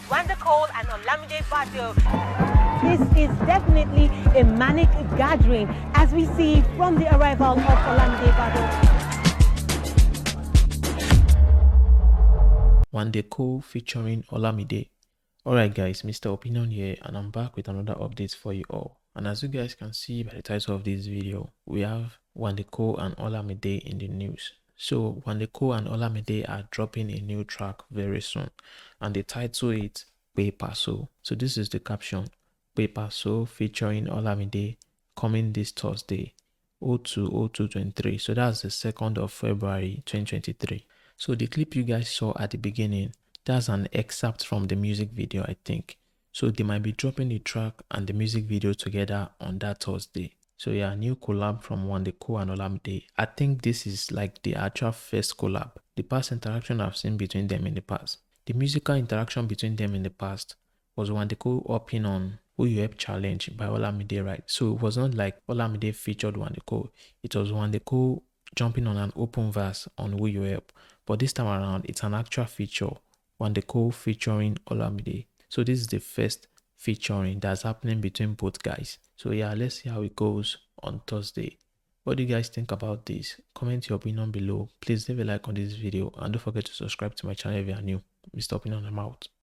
Wanda Cole and Olamide Badjo. This is definitely a manic gathering, as we see from the arrival of Olamide Badjo. Wanda Cole featuring Olamide. Alright guys, Mr. Opinion here, and I'm back with another update for you all. And as you guys can see by the title of this video, we have Wanda Cole and Olamide in the news. So Wanda Cole and Olamide are dropping a new track very soon, and the title is Paper So. So this is the caption: Paper So featuring Olamide, coming this Thursday, 02/02/23. So that's the 2nd of February 2023. So the clip you guys saw at the beginning, that's an excerpt from the music video, I think. So they might be dropping the track and the music video together on that Thursday. So yeah, new collab from Wanda Cole and Olamide. I think this is like the actual first collab. The past interaction I've seen between them in the past. The musical interaction between them in the past was Wanda Cole hopping on Who You Help Challenge by Olamide, right? So it was not like Olamide featured Wanda Cole. It was Wanda Cole jumping on an open verse on Who You Help. But this time around, it's an actual feature, Wanda Cole featuring Olamide. So this is the first featuring that's happening between both guys. So yeah, let's see how it goes on Thursday. What do you guys think about this? Comment your opinion below. Please leave a like on this video and don't forget to subscribe to my channel if you are new. Mr. Opinion, I'm out.